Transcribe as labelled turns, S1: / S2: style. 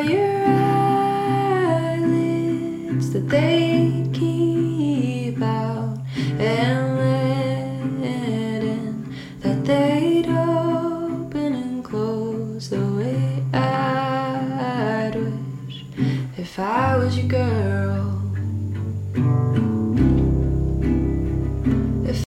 S1: your eyelids that they keep out and let in, that they'd open and close the way I'd wish if I was your girl.